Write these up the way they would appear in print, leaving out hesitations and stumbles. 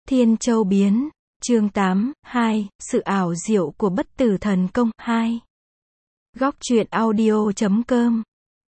Thiên Châu biến, chương 8, 2, sự ảo diệu của bất tử thần công, 2. Góc truyện audio.com.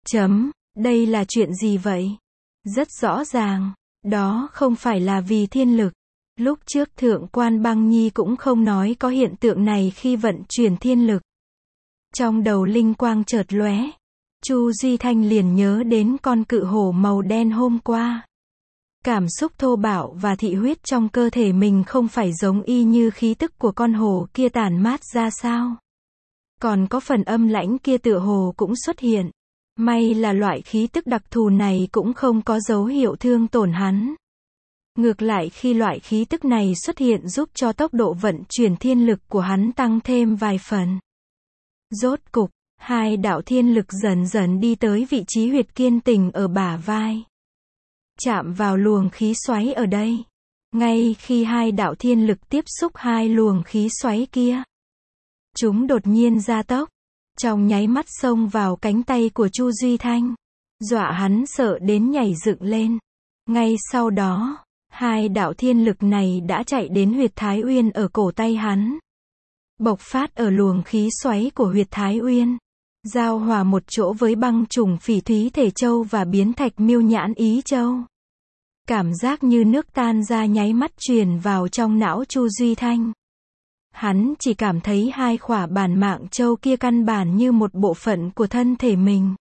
Đây là chuyện gì vậy? Rất rõ ràng, đó không phải là vì thiên lực. Lúc trước Thượng quan Băng Nhi cũng không nói có hiện tượng này khi vận chuyển thiên lực. Trong đầu linh quang chợt lóe, Chu Duy Thanh liền nhớ đến con cự hổ màu đen hôm qua. Cảm xúc thô bạo và thị huyết trong cơ thể mình không phải giống y như khí tức của con hổ kia tản mát ra sao? Còn có phần âm lãnh kia tựa hồ cũng xuất hiện. May là loại khí tức đặc thù này cũng không có dấu hiệu thương tổn hắn. Ngược lại khi loại khí tức này xuất hiện giúp cho tốc độ vận chuyển thiên lực của hắn tăng thêm vài phần. Rốt cục, hai đạo thiên lực dần dần đi tới vị trí huyệt kiên tình ở bả vai. Chạm vào luồng khí xoáy ở đây. Ngay khi hai đạo thiên lực tiếp xúc hai luồng khí xoáy kia, chúng đột nhiên gia tốc, trong nháy mắt xông vào cánh tay của Chu Duy Thanh, dọa hắn sợ đến nhảy dựng lên. Ngay sau đó, hai đạo thiên lực này đã chạy đến huyệt Thái Uyên ở cổ tay hắn, bộc phát ở luồng khí xoáy của huyệt Thái Uyên, giao hòa một chỗ với băng trùng phỉ thúy thể châu và biến thạch miêu nhãn ý châu. Cảm giác như nước tan ra nháy mắt truyền vào trong não Chu Duy Thanh. Hắn chỉ cảm thấy hai khỏa bản mạng châu kia căn bản như một bộ phận của thân thể mình.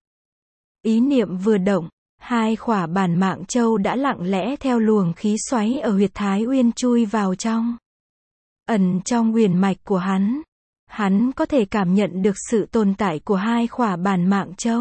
Ý niệm vừa động, hai khỏa bản mạng châu đã lặng lẽ theo luồng khí xoáy ở huyệt Thái Uyên chui vào trong. Ẩn trong huyền mạch của hắn có thể cảm nhận được sự tồn tại của hai khỏa bản mạng châu.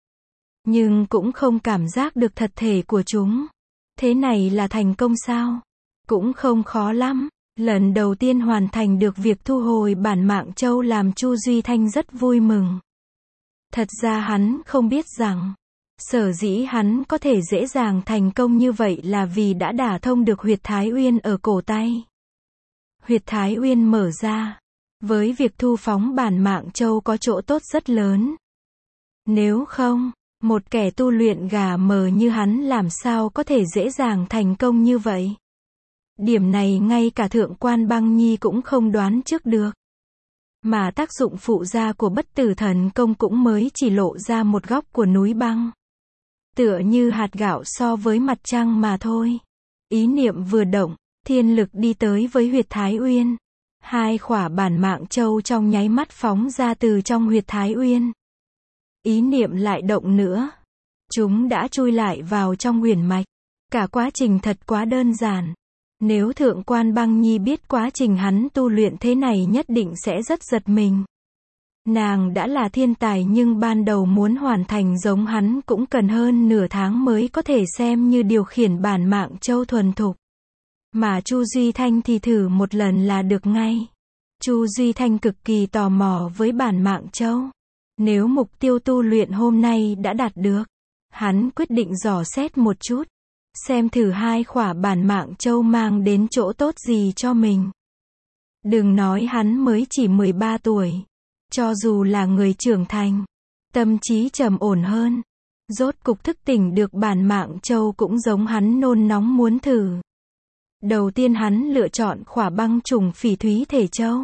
Nhưng cũng không cảm giác được thật thể của chúng. Thế này là thành công sao? Cũng không khó lắm. Lần đầu tiên hoàn thành được việc thu hồi bản mạng châu làm Chu Duy Thanh rất vui mừng. Thật ra hắn không biết rằng, sở dĩ hắn có thể dễ dàng thành công như vậy là vì đã đả thông được huyệt Thái Uyên ở cổ tay. Huyệt Thái Uyên mở ra, với việc thu phóng bản mạng châu có chỗ tốt rất lớn. Nếu không, một kẻ tu luyện gà mờ như hắn làm sao có thể dễ dàng thành công như vậy? Điểm này ngay cả Thượng quan Băng Nhi cũng không đoán trước được. Mà tác dụng phụ gia của bất tử thần công cũng mới chỉ lộ ra một góc của núi băng. Tựa như hạt gạo so với mặt trăng mà thôi. Ý niệm vừa động, thiên lực đi tới với huyệt Thái Uyên. Hai khỏa bản mạng châu trong nháy mắt phóng ra từ trong huyệt Thái Uyên. Ý niệm lại động nữa, chúng đã chui lại vào trong huyền mạch. Cả quá trình thật quá đơn giản. Nếu Thượng quan Băng Nhi biết quá trình hắn tu luyện thế này nhất định sẽ rất giật mình. Nàng đã là thiên tài nhưng ban đầu muốn hoàn thành giống hắn cũng cần hơn nửa tháng mới có thể xem như điều khiển bản mạng châu thuần thục. Mà Chu Duy Thanh thì thử một lần là được ngay. Chu Duy Thanh cực kỳ tò mò với bản mạng châu. Nếu mục tiêu tu luyện hôm nay đã đạt được, hắn quyết định dò xét một chút, xem thử hai khỏa bản mạng châu mang đến chỗ tốt gì cho mình. Đừng nói hắn mới chỉ 13 tuổi, cho dù là người trưởng thành, tâm trí trầm ổn hơn, rốt cục thức tỉnh được bản mạng châu cũng giống hắn nôn nóng muốn thử. Đầu tiên hắn lựa chọn khỏa băng trùng phỉ thúy thể châu.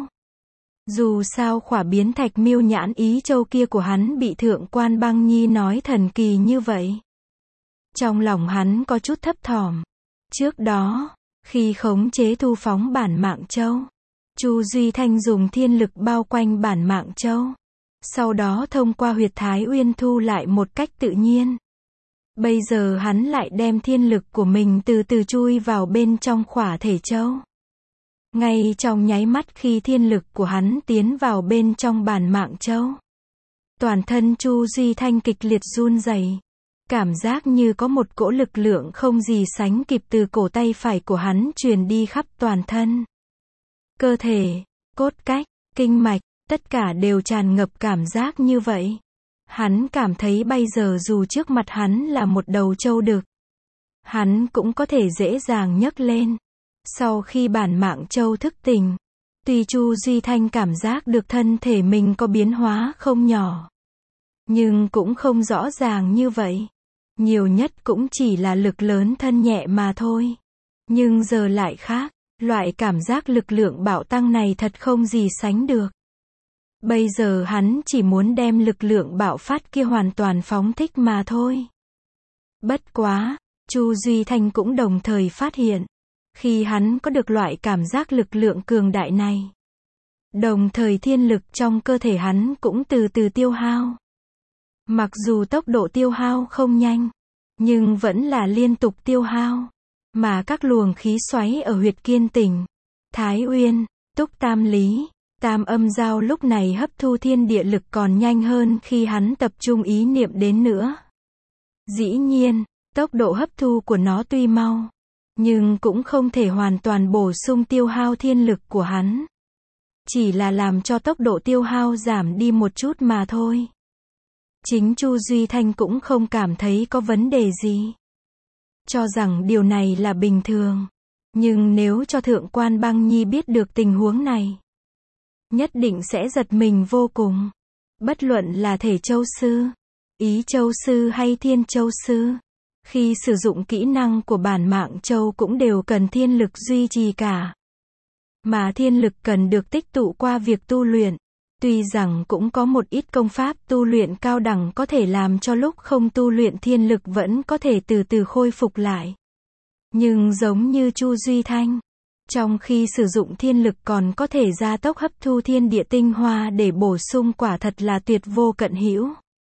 Dù sao khỏa biến thạch miêu nhãn ý châu kia của hắn bị Thượng quan Băng Nhi nói thần kỳ như vậy. Trong lòng hắn có chút thấp thỏm. Trước đó, khi khống chế thu phóng bản mạng châu, Chu Duy Thanh dùng thiên lực bao quanh bản mạng châu. Sau đó thông qua huyệt Thái Uyên thu lại một cách tự nhiên. Bây giờ hắn lại đem thiên lực của mình từ từ chui vào bên trong khỏa thể châu. Ngay trong nháy mắt khi thiên lực của hắn tiến vào bên trong bản mạng châu, toàn thân Chu Duy Thanh kịch liệt run rẩy. Cảm giác như có một cỗ lực lượng không gì sánh kịp từ cổ tay phải của hắn truyền đi khắp toàn thân. Cơ thể, cốt cách, kinh mạch, tất cả đều tràn ngập cảm giác như vậy. Hắn cảm thấy bây giờ dù trước mặt hắn là một đầu trâu đực, hắn cũng có thể dễ dàng nhấc lên. Sau khi bản mạng châu thức tỉnh, tuy Chu Duy Thanh cảm giác được thân thể mình có biến hóa không nhỏ, nhưng cũng không rõ ràng như vậy. Nhiều nhất cũng chỉ là lực lớn thân nhẹ mà thôi. Nhưng giờ lại khác, Loại cảm giác lực lượng bạo tăng này thật không gì sánh được. Bây giờ hắn chỉ muốn đem lực lượng bạo phát kia hoàn toàn phóng thích mà thôi. Bất quá, Chu Duy Thanh cũng đồng thời phát hiện, khi hắn có được loại cảm giác lực lượng cường đại này, đồng thời thiên lực trong cơ thể hắn cũng từ từ tiêu hao. Mặc dù tốc độ tiêu hao không nhanh, nhưng vẫn là liên tục tiêu hao. Mà các luồng khí xoáy ở huyệt Kiên Tỉnh, Thái Uyên, Túc Tam Lý, Tam Âm Giao lúc này hấp thu thiên địa lực còn nhanh hơn khi hắn tập trung ý niệm đến nữa. Dĩ nhiên, tốc độ hấp thu của nó tuy mau, nhưng cũng không thể hoàn toàn bổ sung tiêu hao thiên lực của hắn. Chỉ là làm cho tốc độ tiêu hao giảm đi một chút mà thôi. Chính Chu Duy Thanh cũng không cảm thấy có vấn đề gì. Cho rằng điều này là bình thường. Nhưng nếu cho Thượng quan Băng Nhi biết được tình huống này, nhất định sẽ giật mình vô cùng. Bất luận là Thể Châu Sư, Ý Châu Sư hay Thiên Châu Sư, khi sử dụng kỹ năng của bản mạng châu cũng đều cần thiên lực duy trì cả. Mà thiên lực cần được tích tụ qua việc tu luyện. Tuy rằng cũng có một ít công pháp tu luyện cao đẳng có thể làm cho lúc không tu luyện thiên lực vẫn có thể từ từ khôi phục lại. Nhưng giống như Chu Duy Thanh, trong khi sử dụng thiên lực còn có thể gia tốc hấp thu thiên địa tinh hoa để bổ sung quả thật là tuyệt vô cận hữu.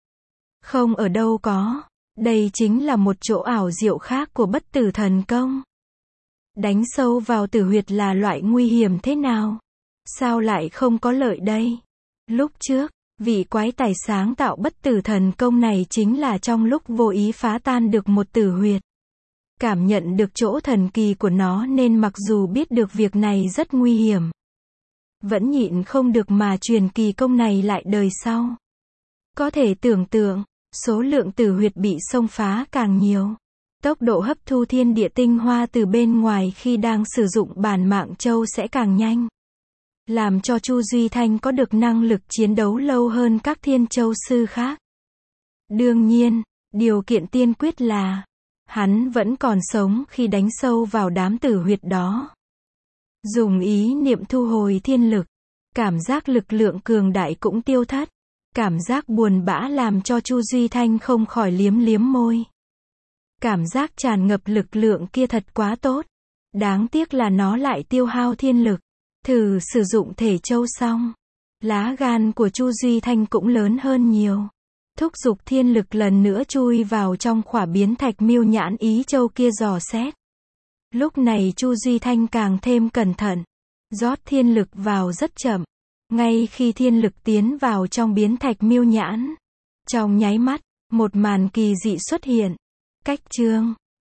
Không ở đâu có. Đây chính là một chỗ ảo diệu khác của bất tử thần công. Đánh sâu vào tử huyệt là loại nguy hiểm thế nào? Sao lại không có lợi đây? Lúc trước, vị quái tài sáng tạo bất tử thần công này chính là trong lúc vô ý phá tan được một tử huyệt. Cảm nhận được chỗ thần kỳ của nó nên mặc dù biết được việc này rất nguy hiểm, vẫn nhịn không được mà truyền kỳ công này lại đời sau. Có thể tưởng tượng, số lượng tử huyệt bị xông phá càng nhiều, tốc độ hấp thu thiên địa tinh hoa từ bên ngoài khi đang sử dụng bản mạng châu sẽ càng nhanh. Làm cho Chu Duy Thanh có được năng lực chiến đấu lâu hơn các Thiên Châu Sư khác. Đương nhiên, điều kiện tiên quyết là hắn vẫn còn sống khi đánh sâu vào đám tử huyệt đó. Dùng ý niệm thu hồi thiên lực, cảm giác lực lượng cường đại cũng tiêu thất. Cảm giác buồn bã làm cho Chu Duy Thanh không khỏi liếm liếm môi. Cảm giác tràn ngập lực lượng kia thật quá tốt. Đáng tiếc là nó lại tiêu hao thiên lực. Thử sử dụng thể châu xong, lá gan của Chu Duy Thanh cũng lớn hơn nhiều. Thúc giục thiên lực lần nữa chui vào trong khỏa biến thạch miêu nhãn ý châu kia dò xét. Lúc này Chu Duy Thanh càng thêm cẩn thận, rót thiên lực vào rất chậm. Ngay khi thiên lực tiến vào trong biến thạch miêu nhãn, trong nháy mắt, một màn kỳ dị xuất hiện. Cách chương